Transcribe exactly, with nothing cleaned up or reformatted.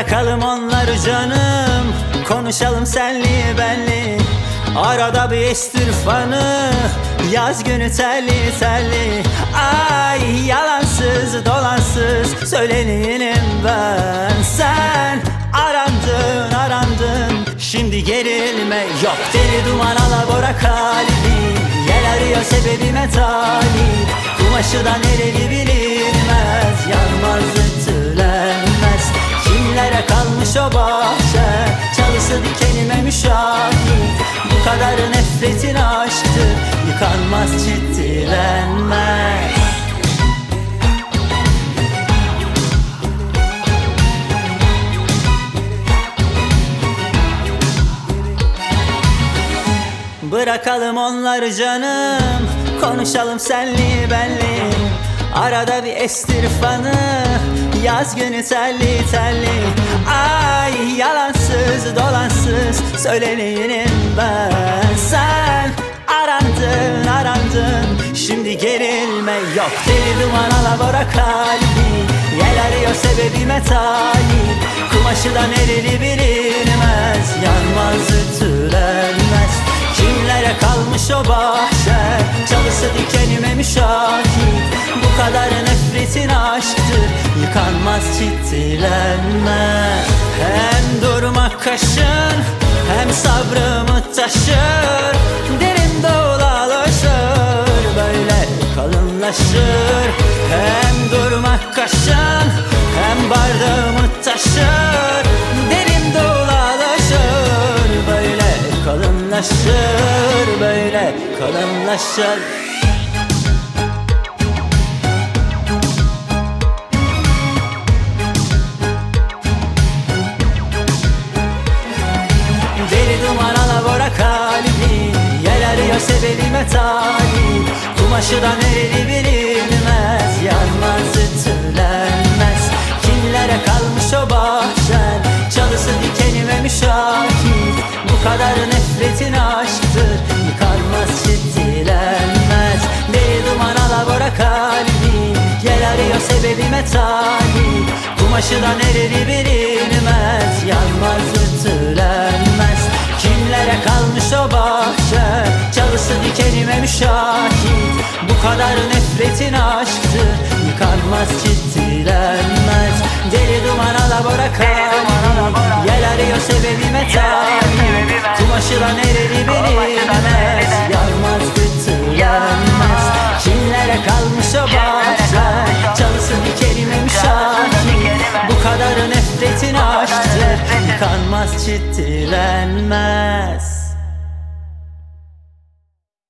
Bırakalım onları canım, konuşalım senli benli. Arada bir estir fanı, yaz günü telli telli. Ay yalansız dolansız söyleneyim ben. Sen arandın arandın, şimdi gerilme yok. Deli duman alabora kalbi, yel arıyor sebebime talip. Kumaşı da nereli bilinmez, yanmaz ütülenmez. Kimlere kalmış o bahçe, çalısı dikenime müşahit. Bu kadar nefretin aşktır, yıkanmaz ciddilenmez. Bırakalım onları canım, konuşalım senli benli. Arada bir estir fanı, yaz günü telli telli. Ay yalansız dolansız söyleneyim ben. Sen arandın arandın, şimdi gerilme yok. Deli duman alabora kalbi, yel arıyor sebebime talip. Kumaşı da nereli bilinmez, yanmaz ütülenmez. Kimlere kalmış o bahçe, çalısı dikenime müşahit. Bu kadar nefretin aşktır, yıkanmaz ciddilenmez. Hem durmak kaşın, hem sabrımı taşır. Derin dolalaşır, böyle kalınlaşır. Hem durmak kaşın, hem bardağımı taşır. Derin dolalaşır, böyle kalınlaşır, böyle kalınlaşır. Deli duman alabora kalbi, yel arıyor sebebime talip. Kumaşı da nereli bilinmez, yanmaz ütülenmez. Kimlere kalmış o bahçen, çalısı dikenime müşahit. Bu kadar nefretin aşktır, yıkanmaz ciddilenmez. Deli duman alabora kalbi, yel arıyor sebebime talip. Kumaşı da nereli bilinmez, yanmaz ütülenmez. Kimlere kalmış o bahçe, çalısı dikenime müşahit. Bu kadar nefretin aşktır, yıkanmaz ciddilenmez. Deli duman alabora kalbi, yel arıyor sebebime talip. Kumaşı da nereli bilinmez, yanmaz ütülenmez. Kimlere kalmış o bahçe, çalısı dikenime müşahit. Bu kadar nefretin aşktır, yıkanmaz ciddilenmez.